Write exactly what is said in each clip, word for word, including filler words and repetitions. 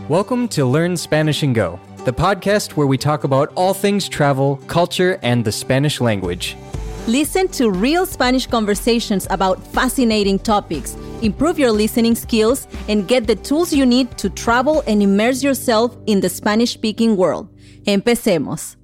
Welcome to Learn Spanish and Go, the podcast where we talk about all things travel, culture, and the Spanish language. Listen to real Spanish conversations about fascinating topics, improve your listening skills, and get the tools you need to travel and immerse yourself in the Spanish-speaking world. Empecemos.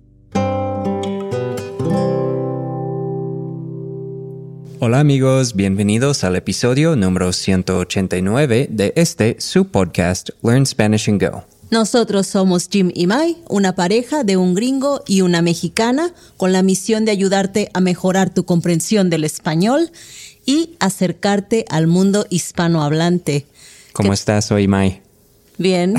Hola amigos, bienvenidos al episodio número ciento ochenta y nueve de este, su podcast, Learn Spanish and Go. Nosotros somos Jim y Mai, una pareja de un gringo y una mexicana, con la misión de ayudarte a mejorar tu comprensión del español y acercarte al mundo hispanohablante. ¿Cómo ¿Qué? estás hoy, Mai? Bien.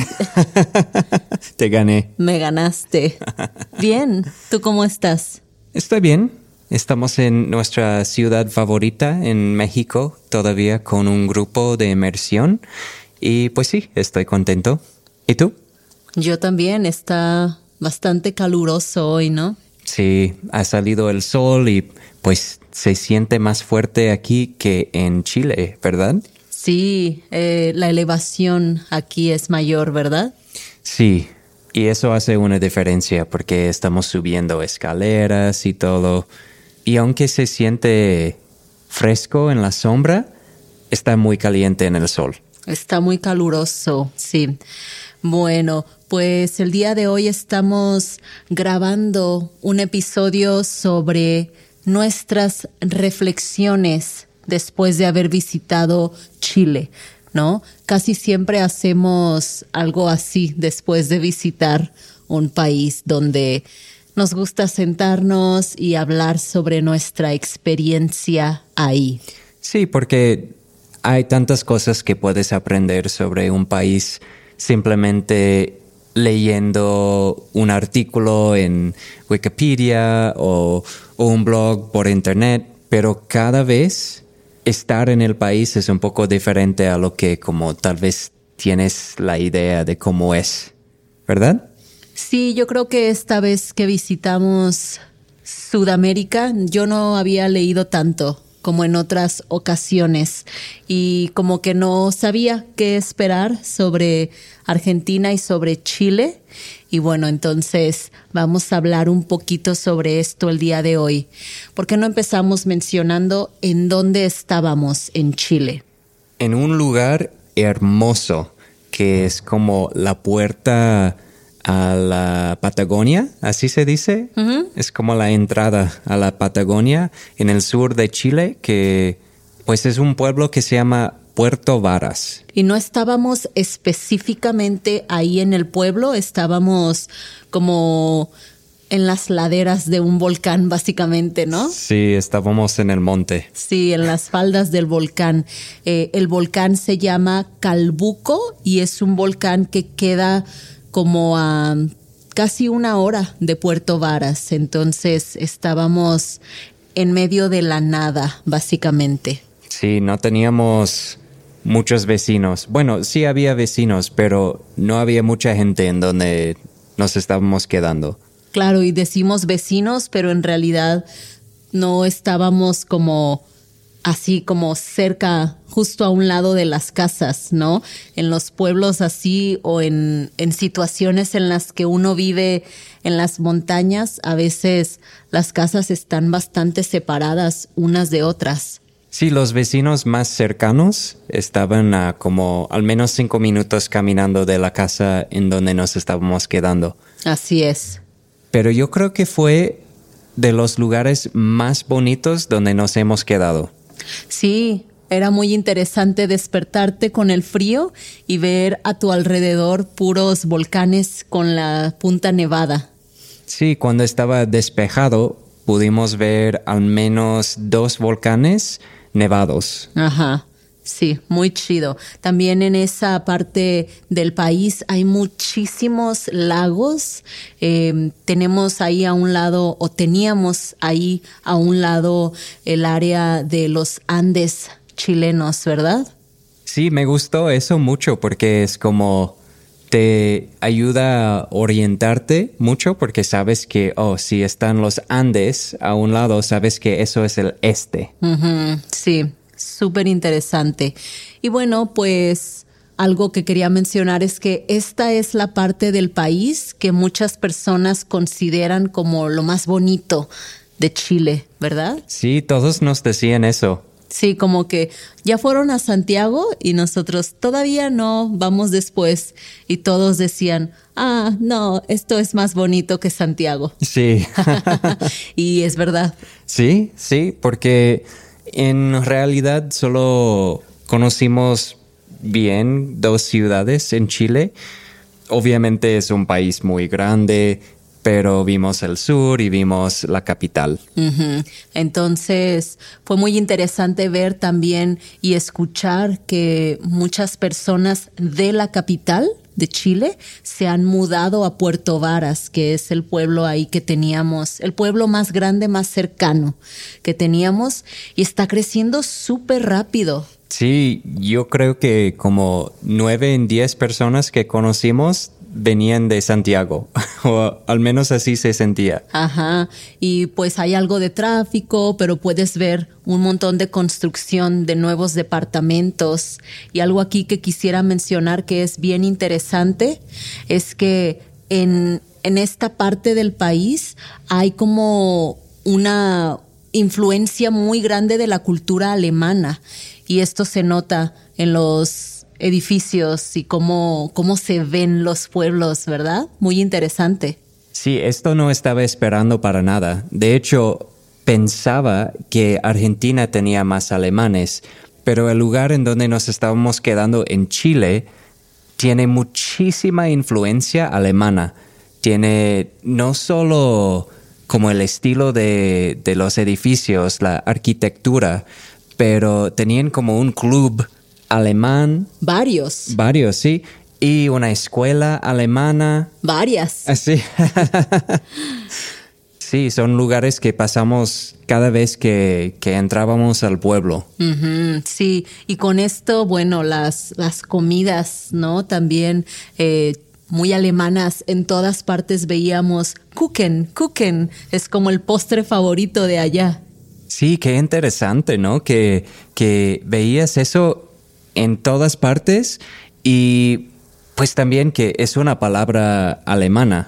Te gané. Me ganaste. Bien. ¿Tú cómo estás? Estoy bien. Estamos en nuestra ciudad favorita en México, todavía con un grupo de inmersión. Y pues sí, estoy contento. ¿Y tú? Yo también. Está bastante caluroso hoy, ¿no? Sí, ha salido el sol y pues se siente más fuerte aquí que en Chile, ¿verdad? Sí, eh, la elevación aquí es mayor, ¿verdad? Sí, y eso hace una diferencia porque estamos subiendo escaleras y todo. Y aunque se siente fresco en la sombra, está muy caliente en el sol. Está muy caluroso, sí. Bueno, pues el día de hoy estamos grabando un episodio sobre nuestras reflexiones después de haber visitado Chile, ¿no? Casi siempre hacemos algo así después de visitar un país donde nos gusta sentarnos y hablar sobre nuestra experiencia ahí. Sí, porque hay tantas cosas que puedes aprender sobre un país simplemente leyendo un artículo en Wikipedia o, o un blog por internet, pero cada vez estar en el país es un poco diferente a lo que como tal vez tienes la idea de cómo es, ¿verdad? Sí, yo creo que esta vez que visitamos Sudamérica, yo no había leído tanto como en otras ocasiones y como que no sabía qué esperar sobre Argentina y sobre Chile. Y bueno, entonces vamos a hablar un poquito sobre esto el día de hoy. ¿Por qué no empezamos mencionando en dónde estábamos en Chile? En un lugar hermoso que es como la puerta a la Patagonia, ¿así se dice? Uh-huh. Es como la entrada a la Patagonia en el sur de Chile, que pues es un pueblo que se llama Puerto Varas. Y no estábamos específicamente ahí en el pueblo, estábamos como en las laderas de un volcán, básicamente, ¿no? Sí, estábamos en el monte. Sí, en las faldas del volcán. Eh, el volcán se llama Calbuco y es un volcán que queda como a casi una hora de Puerto Varas. Entonces estábamos en medio de la nada, básicamente. Sí, no teníamos muchos vecinos. Bueno, sí había vecinos, pero no había mucha gente en donde nos estábamos quedando. Claro, y decimos vecinos, pero en realidad no estábamos como así como cerca, justo a un lado de las casas, ¿no? En los pueblos así o en, en situaciones en las que uno vive en las montañas, a veces las casas están bastante separadas unas de otras. Sí, los vecinos más cercanos estaban a como al menos cinco minutos caminando de la casa en donde nos estábamos quedando. Así es. Pero yo creo que fue de los lugares más bonitos donde nos hemos quedado. Sí, era muy interesante despertarte con el frío y ver a tu alrededor puros volcanes con la punta nevada. Sí, cuando estaba despejado pudimos ver al menos dos volcanes nevados. Ajá, sí, muy chido. También en esa parte del país hay muchísimos lagos. Eh, tenemos ahí a un lado, o teníamos ahí a un lado el área de los Andes chilenos, ¿verdad? Sí, me gustó eso mucho porque es como te ayuda a orientarte mucho porque sabes que, oh, si están los Andes a un lado, sabes que eso es el este. Uh-huh, sí, súper interesante. Y bueno, pues algo que quería mencionar es que esta es la parte del país que muchas personas consideran como lo más bonito de Chile, ¿verdad? Sí, todos nos decían eso. Sí, como que ya fueron a Santiago y nosotros todavía no, vamos después. Y todos decían, ah, no, esto es más bonito que Santiago. Sí. Y es verdad. Sí, sí, porque en realidad solo conocimos bien dos ciudades en Chile. Obviamente es un país muy grande, pero vimos el sur y vimos la capital. Uh-huh. Entonces fue muy interesante ver también y escuchar que muchas personas de la capital de Chile se han mudado a Puerto Varas, que es el pueblo ahí que teníamos, el pueblo más grande, más cercano que teníamos, y está creciendo súper rápido. Sí, yo creo que como nueve en diez personas que conocimos venían de Santiago, o al menos así se sentía. Ajá, y pues hay algo de tráfico, pero puedes ver un montón de construcción de nuevos departamentos. Y algo aquí que quisiera mencionar que es bien interesante es que en, en esta parte del país hay como una influencia muy grande de la cultura alemana, y esto se nota en los edificios y cómo, cómo se ven los pueblos, ¿verdad? Muy interesante. Sí, esto no estaba esperando para nada. De hecho, pensaba que Argentina tenía más alemanes, pero el lugar en donde nos estábamos quedando en Chile tiene muchísima influencia alemana. Tiene no solo como el estilo de, de los edificios, la arquitectura, pero tenían como un club alemán. Varios. Varios, sí. Y una escuela alemana. Varias. Así. Sí, son lugares que pasamos cada vez que, que entrábamos al pueblo. Uh-huh, sí, y con esto, bueno, las, las comidas, ¿no? También eh, muy alemanas. En todas partes veíamos Kuchen, Kuchen. Es como el postre favorito de allá. Sí, qué interesante, ¿no? Que, que veías eso en todas partes, y pues también que es una palabra alemana.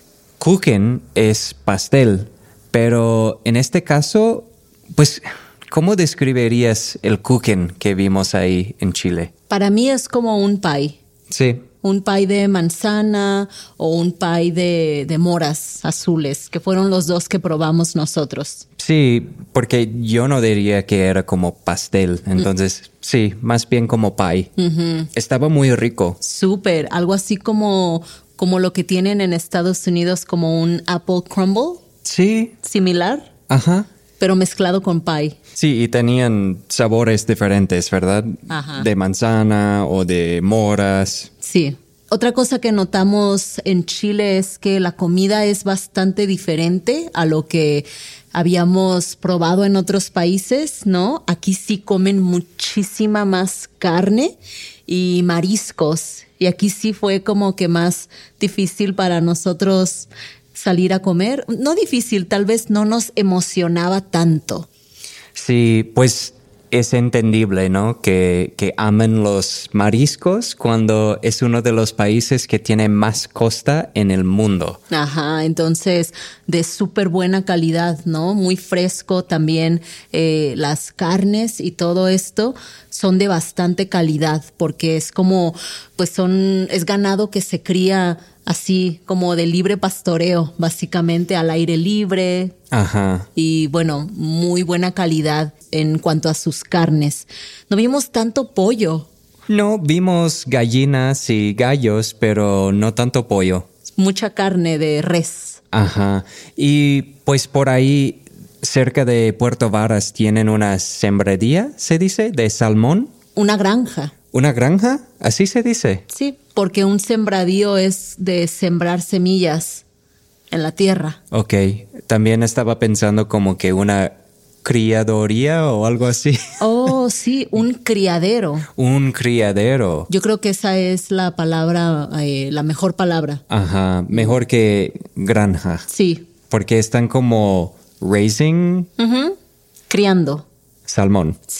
Kuchen es pastel, pero en este caso, pues, ¿cómo describirías el Kuchen que vimos ahí en Chile? Para mí es como un pie. Sí. Un pie de manzana o un pie de, de moras azules, que fueron los dos que probamos nosotros. Sí, porque yo no diría que era como pastel, entonces mm. sí, más bien como pie. Uh-huh. Estaba muy rico. Súper, algo así como, como lo que tienen en Estados Unidos como un apple crumble. Sí. Similar. Ajá. Pero mezclado con pie. Sí, y tenían sabores diferentes, ¿verdad? Ajá. De manzana o de moras. Sí. Otra cosa que notamos en Chile es que la comida es bastante diferente a lo que habíamos probado en otros países, ¿no? Aquí sí comen muchísima más carne y mariscos. Y aquí sí fue como que más difícil para nosotros salir a comer. No difícil, tal vez no nos emocionaba tanto. Sí, pues es entendible, ¿no? Que, que amen los mariscos cuando es uno de los países que tiene más costa en el mundo. Ajá, entonces de súper buena calidad, ¿no? Muy fresco también. Eh, las carnes y todo esto son de bastante calidad porque es como, pues son, es ganado que se cría así como de libre pastoreo, básicamente al aire libre. Ajá. Y bueno, muy buena calidad en cuanto a sus carnes. No vimos tanto pollo. No, vimos gallinas y gallos, pero no tanto pollo. Mucha carne de res. Ajá. Y pues por ahí, cerca de Puerto Varas, tienen una sembradía, ¿se dice? De salmón. Una granja. ¿Una granja? ¿Así se dice? Sí, porque un sembradío es de sembrar semillas en la tierra. Ok, también estaba pensando como que una criadoría o algo así. Oh, sí, un criadero. Un criadero. Yo creo que esa es la palabra, eh, la mejor palabra. Ajá, mejor que granja. Sí. Porque están como raising. Uh-huh. Criando. Salmón. Sí.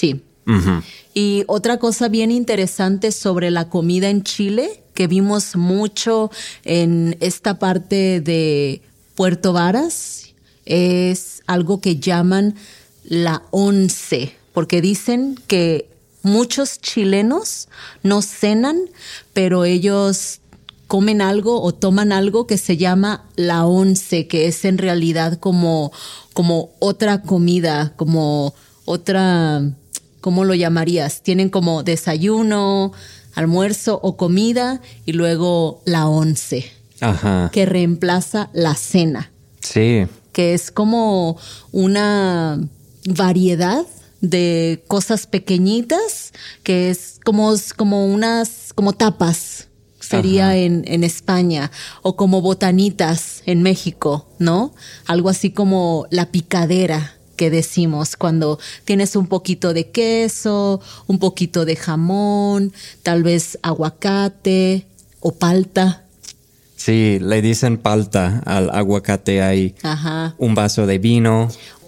Ujú. Y otra cosa bien interesante sobre la comida en Chile, que vimos mucho en esta parte de Puerto Varas, es algo que llaman la once, porque dicen que muchos chilenos no cenan, pero ellos comen algo o toman algo que se llama la once, que es en realidad como, como otra comida, como otra, ¿cómo lo llamarías? Tienen como desayuno, almuerzo o comida y luego la once, Ajá. que reemplaza la cena, Sí. que es como una variedad de cosas pequeñitas, que es como, como unas, como tapas, sería Ajá. en, en España, o como botanitas en México, ¿no? Algo así como la picadera que decimos cuando tienes un poquito de queso, un poquito de jamón, tal vez aguacate o palta. Sí, le dicen palta al aguacate. Hay Ajá. un vaso de vino.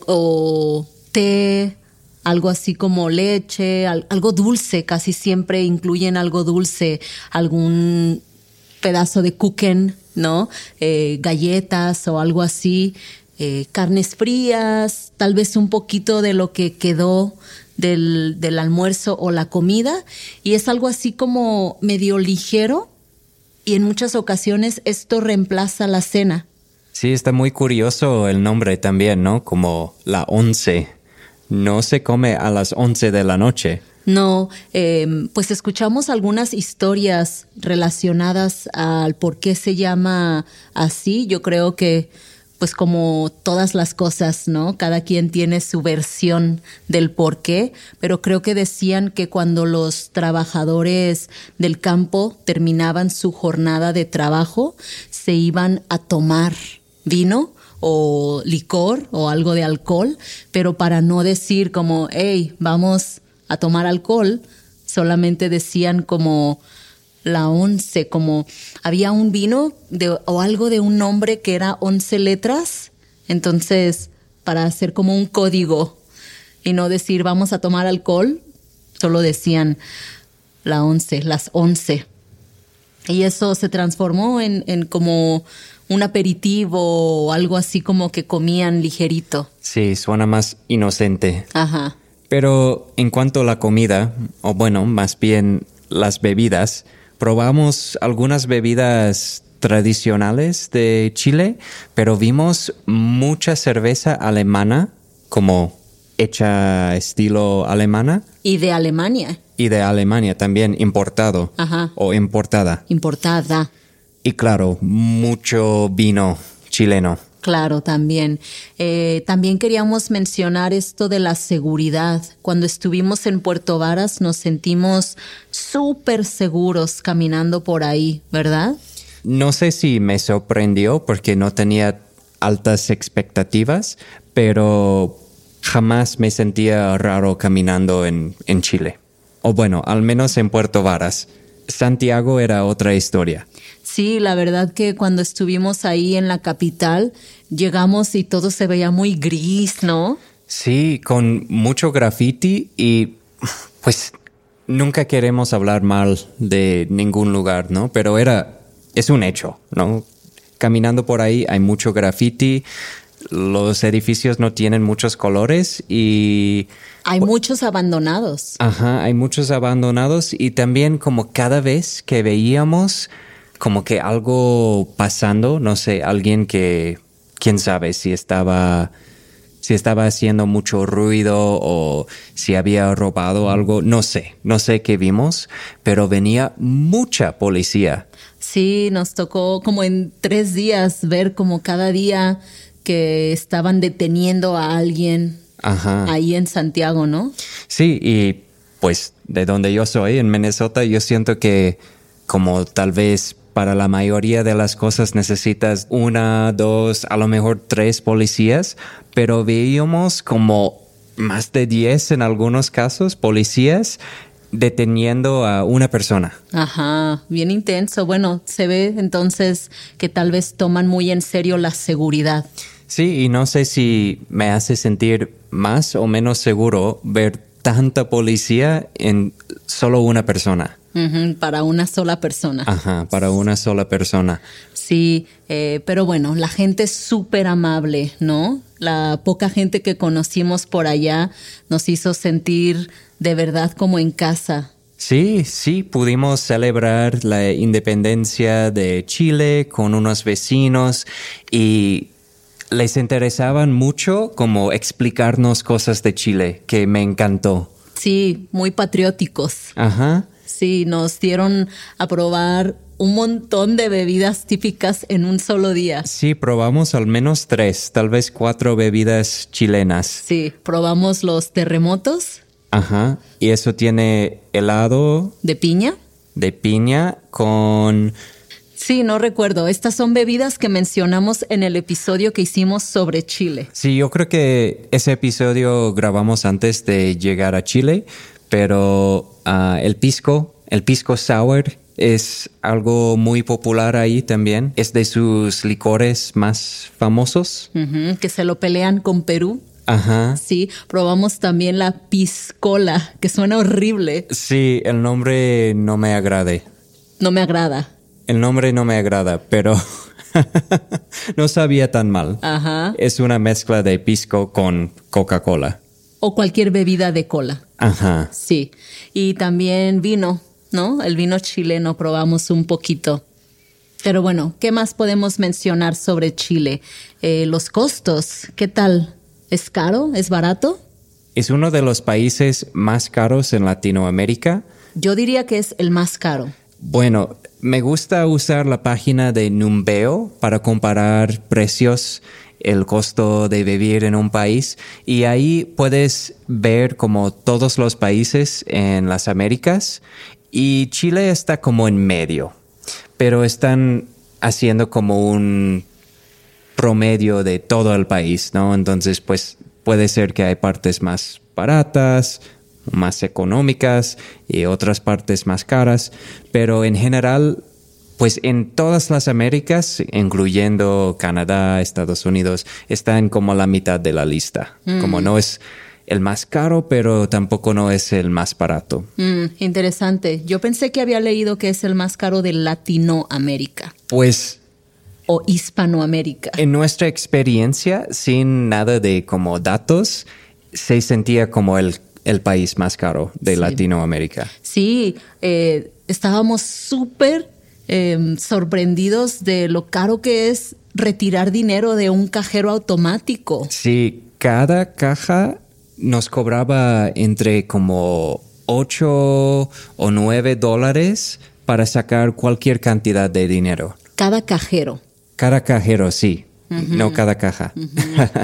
O té, algo así como leche, al, algo dulce, casi siempre incluyen algo dulce, algún pedazo de kuchen, ¿no? Eh, galletas o algo así, eh, carnes frías, tal vez un poquito de lo que quedó del, del almuerzo o la comida, y es algo así como medio ligero, y en muchas ocasiones esto reemplaza la cena. Sí, está muy curioso el nombre también, ¿no? Como la once. No se come a las once de la noche. No, eh, pues escuchamos algunas historias relacionadas al por qué se llama así. Yo creo que, pues como todas las cosas, ¿no? Cada quien tiene su versión del por qué, pero creo que decían que cuando los trabajadores del campo terminaban su jornada de trabajo, se iban a tomar vino o licor o algo de alcohol, pero para no decir como, hey, vamos a tomar alcohol, solamente decían como la once, como había un vino de, o algo de un nombre que era once letras, entonces para hacer como un código y no decir vamos a tomar alcohol, solo decían la once, las once. Y eso se transformó en, en como un aperitivo o algo así como que comían ligerito. Sí, suena más inocente. Ajá. Pero en cuanto a la comida, o bueno, más bien las bebidas, probamos algunas bebidas tradicionales de Chile, pero vimos mucha cerveza alemana, como hecha estilo alemana. Y de Alemania. Y de Alemania también, importado. Ajá. O importada. Importada. Y claro, mucho vino chileno. Claro, también. Eh, también queríamos mencionar esto de la seguridad. Cuando estuvimos en Puerto Varas nos sentimos súper seguros caminando por ahí, ¿verdad? No sé si me sorprendió porque no tenía altas expectativas, pero jamás me sentía raro caminando en, en Chile. O bueno, al menos en Puerto Varas. Santiago era otra historia. Sí, la verdad que cuando estuvimos ahí en la capital, llegamos y todo se veía muy gris, ¿no? Sí, con mucho graffiti y pues nunca queremos hablar mal de ningún lugar, ¿no? Pero era, es un hecho, ¿no? Caminando por ahí hay mucho graffiti, los edificios no tienen muchos colores y... Hay muchos abandonados. Ajá, hay muchos abandonados y también como cada vez que veíamos como que algo pasando, no sé, alguien que, quién sabe si estaba, si estaba haciendo mucho ruido o si había robado algo, no sé, no sé qué vimos, pero venía mucha policía. Sí, nos tocó como en tres días ver como cada día que estaban deteniendo a alguien. Ajá. Ahí en Santiago, ¿no? Sí, y pues de donde yo soy, en Minnesota, yo siento que como tal vez para la mayoría de las cosas necesitas una, dos, a lo mejor tres policías, pero veíamos como más de diez en algunos casos, policías deteniendo a una persona. Ajá, bien intenso. Bueno, se ve entonces que tal vez toman muy en serio la seguridad. Sí, y no sé si me hace sentir más o menos seguro ver tanta policía en solo una persona. Uh-huh, para una sola persona. Ajá, para una sola persona. Sí, eh, pero bueno, la gente es súper amable, ¿no? La poca gente que conocimos por allá nos hizo sentir de verdad como en casa. Sí, sí, pudimos celebrar la independencia de Chile con unos vecinos y les interesaban mucho como explicarnos cosas de Chile, que me encantó. Sí, muy patrióticos. Ajá. Sí, nos dieron a probar un montón de bebidas típicas en un solo día. Sí, probamos al menos tres, tal vez cuatro bebidas chilenas. Sí, probamos los terremotos. Ajá, y eso tiene helado ¿De piña? de piña con... Sí, no recuerdo. Estas son bebidas que mencionamos en el episodio que hicimos sobre Chile. Sí, yo creo que ese episodio grabamos antes de llegar a Chile, pero uh, el pisco, el pisco sour es algo muy popular ahí también. Es de sus licores más famosos. Uh-huh, que se lo pelean con Perú. Ajá. Sí, probamos también la piscola, que suena horrible. Sí, el nombre no me agrade. No me agrada. El nombre no me agrada, pero no sabía tan mal. Ajá. Es una mezcla de pisco con Coca-Cola. O cualquier bebida de cola. Ajá. Sí. Y también vino, ¿no? El vino chileno probamos un poquito. Pero bueno, ¿qué más podemos mencionar sobre Chile? Eh, los costos, ¿qué tal? ¿Es caro? ¿Es barato? Es uno de los países más caros en Latinoamérica. Yo diría que es el más caro. Bueno, me gusta usar la página de Numbeo para comparar precios, el costo de vivir en un país, y ahí puedes ver como todos los países en las Américas y Chile está como en medio, pero están haciendo como un promedio de todo el país, ¿no? Entonces, pues puede ser que hay partes más baratas, más económicas y otras partes más caras, pero en general, pues en todas las Américas, incluyendo Canadá, Estados Unidos, están como a la mitad de la lista. Mm. Como no es el más caro, pero tampoco no es el más barato. Mm, interesante. Yo pensé que había leído que es el más caro de Latinoamérica. Pues... o Hispanoamérica. En nuestra experiencia, sin nada de como datos, se sentía como el el país más caro de sí. Latinoamérica. Sí, eh, estábamos súper eh, sorprendidos de lo caro que es retirar dinero de un cajero automático. Sí, cada caja nos cobraba entre como ocho o nueve dólares para sacar cualquier cantidad de dinero. Cada cajero. Cada cajero, sí. Uh-huh. No cada caja. Uh-huh.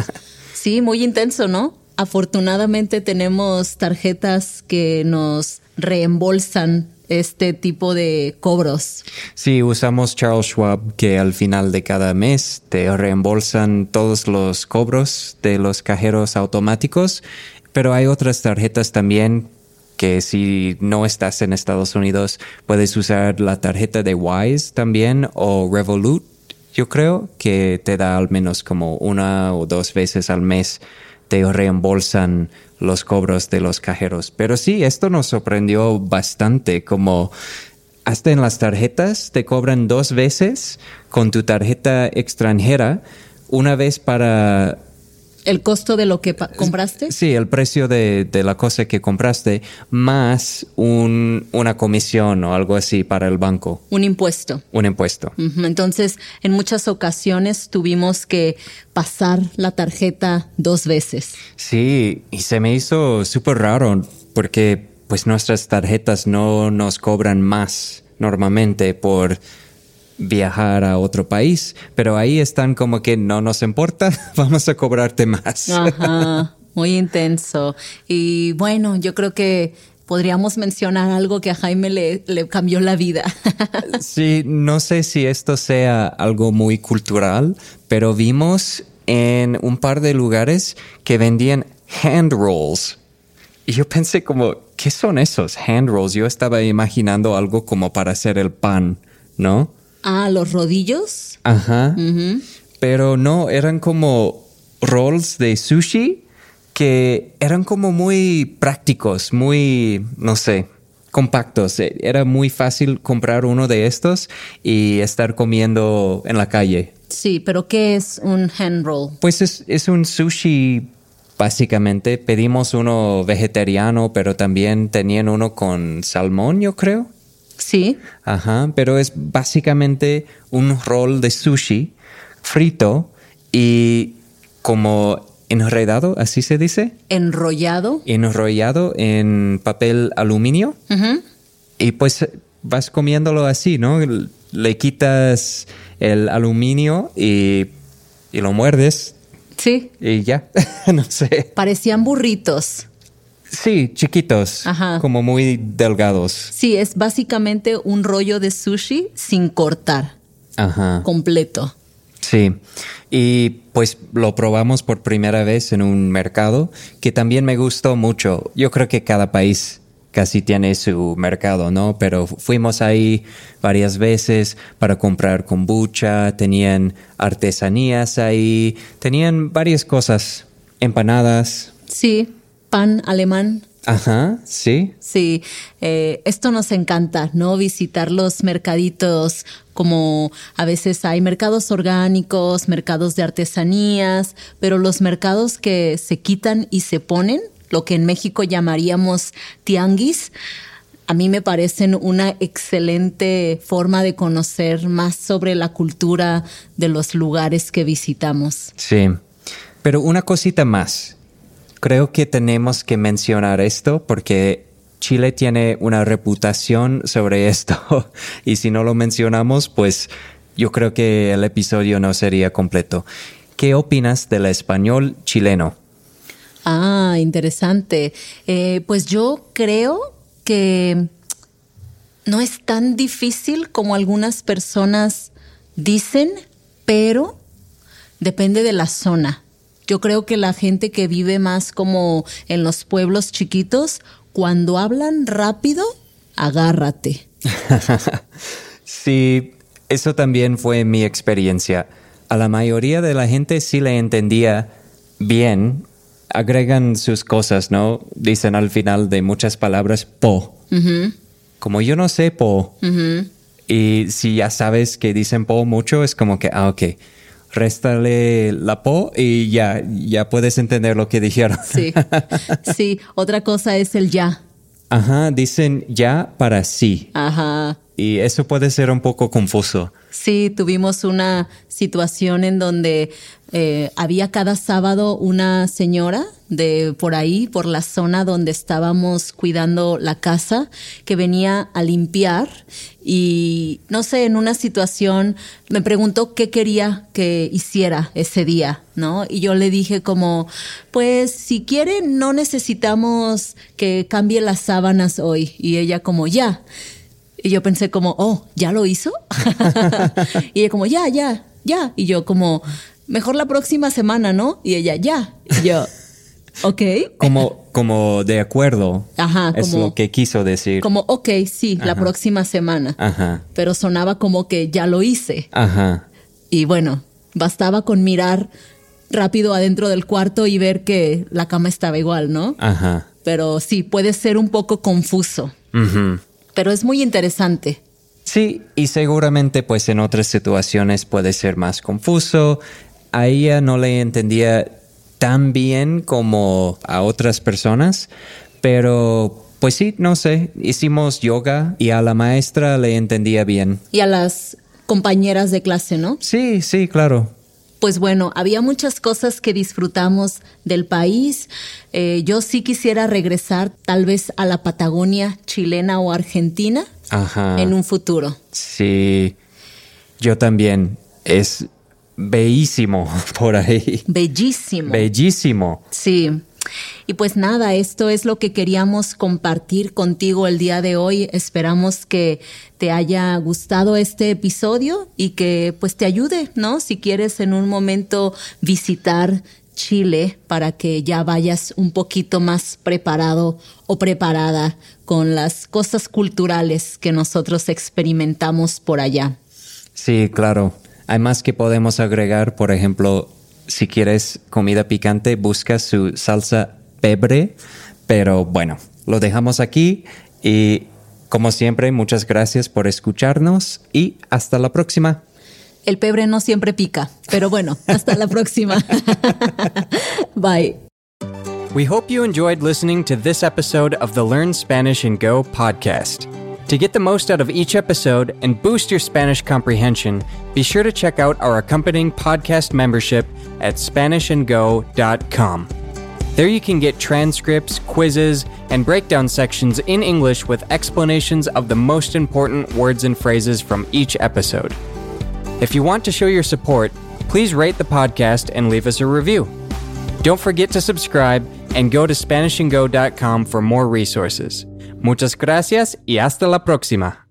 Sí, muy intenso, ¿no? Afortunadamente tenemos tarjetas que nos reembolsan este tipo de cobros. Sí, usamos Charles Schwab, que al final de cada mes te reembolsan todos los cobros de los cajeros automáticos, pero hay otras tarjetas también que si no estás en Estados Unidos puedes usar la tarjeta de Wise también o Revolut, yo creo, que te da al menos como una o dos veces al mes te reembolsan los cobros de los cajeros. Pero sí, esto nos sorprendió bastante, como hasta en las tarjetas te cobran dos veces con tu tarjeta extranjera, una vez para... ¿El costo de lo que pa- compraste? Sí, el precio de, de la cosa que compraste, más un, una comisión o algo así para el banco. Un impuesto. Un impuesto. Uh-huh. Entonces, en muchas ocasiones tuvimos que pasar la tarjeta dos veces. Sí, y se me hizo súper raro porque pues nuestras tarjetas no nos cobran más normalmente por viajar a otro país, pero ahí están como que no nos importa, vamos a cobrarte más. Ajá, muy intenso. Y bueno, yo creo que podríamos mencionar algo que a Jaime le, le cambió la vida. Sí, no sé si esto sea algo muy cultural, pero vimos en un par de lugares que vendían hand rolls. Y yo pensé como, ¿qué son esos hand rolls? Yo estaba imaginando algo como para hacer el pan, ¿no? Ah, ¿los rodillos? Ajá. Uh-huh. Pero no, eran como rolls de sushi que eran como muy prácticos, muy, no sé, compactos. Era muy fácil comprar uno de estos y estar comiendo en la calle. Sí, pero ¿qué es un hand roll? Pues es, es un sushi, básicamente. Pedimos uno vegetariano, pero también tenían uno con salmón, yo creo. Sí. Ajá, pero es básicamente un roll de sushi frito y como enredado, ¿así se dice? Enrollado. Enrollado en papel aluminio. Uh-huh. Y pues vas comiéndolo así, ¿no? Le quitas el aluminio y, y lo muerdes. Sí. Y ya, no sé. Parecían burritos. Sí, chiquitos. Ajá. Como muy delgados. Sí, es básicamente un rollo de sushi sin cortar. Ajá. Completo. Sí, y pues lo probamos por primera vez en un mercado que también me gustó mucho. Yo creo que cada país casi tiene su mercado, ¿no? Pero fuimos ahí varias veces para comprar kombucha, tenían artesanías ahí, tenían varias cosas, empanadas. Sí, pan alemán. Ajá, sí. Sí, eh, esto nos encanta, ¿no? Visitar los mercaditos, como a veces hay mercados orgánicos, mercados de artesanías, pero los mercados que se quitan y se ponen, lo que en México llamaríamos tianguis, a mí me parecen una excelente forma de conocer más sobre la cultura de los lugares que visitamos. Sí, pero una cosita más. Creo que tenemos que mencionar esto porque Chile tiene una reputación sobre esto y si no lo mencionamos, pues yo creo que el episodio no sería completo. ¿Qué opinas del español chileno? Ah, interesante. Eh, pues yo creo que no es tan difícil como algunas personas dicen, pero depende de la zona. Yo creo que la gente que vive más como en los pueblos chiquitos, cuando hablan rápido, agárrate. Sí, eso también fue mi experiencia. A la mayoría de la gente sí le entendía bien. Agregan sus cosas, ¿no? Dicen al final de muchas palabras po. Uh-huh. Como yo no sé po. Uh-huh. Y si ya sabes que dicen po mucho, es como que, ah, ok. Réstale la po y ya, ya puedes entender lo que dijeron. Sí, sí. Otra cosa es el ya. Ajá, dicen ya para sí. Ajá. Y eso puede ser un poco confuso. Sí, tuvimos una situación en donde eh, había cada sábado una señora de por ahí, por la zona donde estábamos cuidando la casa, que venía a limpiar y, no sé, en una situación me preguntó qué quería que hiciera ese día, ¿no? Y yo le dije como, pues, si quiere, no necesitamos que cambie las sábanas hoy. Y ella como, ya. Y yo pensé como, oh, ¿ya lo hizo? Y ella como, ya, ya, ya. Y yo como, mejor la próxima semana, ¿no? Y ella, ya. Y yo, ok. Como, como de acuerdo. Ajá. Es como, lo que quiso decir. Como, ok, sí, Ajá. la próxima semana. Ajá. Pero sonaba como que ya lo hice. Ajá. Y bueno, bastaba con mirar rápido adentro del cuarto y ver que la cama estaba igual, ¿no? Ajá. Pero sí, puede ser un poco confuso. Uh-huh. Pero es muy interesante. Sí, y seguramente pues en otras situaciones puede ser más confuso. A ella no le entendía tan bien como a otras personas, pero pues sí, no sé, hicimos yoga y a la maestra le entendía bien. Y a las compañeras de clase, ¿no? Sí, sí, claro. Pues bueno, había muchas cosas que disfrutamos del país. Eh, yo sí quisiera regresar tal vez a la Patagonia chilena o argentina. Ajá. En un futuro. Sí, yo también. Es bellísimo por ahí. Bellísimo. Bellísimo. Sí. Y pues nada, esto es lo que queríamos compartir contigo el día de hoy. Esperamos que te haya gustado este episodio y que pues te ayude, ¿no? Si quieres en un momento visitar Chile para que ya vayas un poquito más preparado o preparada con las cosas culturales que nosotros experimentamos por allá. Sí, claro. Hay más que podemos agregar, por ejemplo, si quieres comida picante, busca su salsa pebre. Pero bueno, lo dejamos aquí y como siempre, muchas gracias por escucharnos y hasta la próxima. El pebre no siempre pica, pero bueno, hasta la próxima. Bye. We hope you enjoyed listening to this episode of the Learn Spanish and Go podcast. To get the most out of each episode and boost your Spanish comprehension, be sure to check out our accompanying podcast membership at Spanish and Go dot com. There you can get transcripts, quizzes, and breakdown sections in English with explanations of the most important words and phrases from each episode. If you want to show your support, please rate the podcast and leave us a review. Don't forget to subscribe and go to Spanish and Go dot com for more resources. Muchas gracias y hasta la próxima.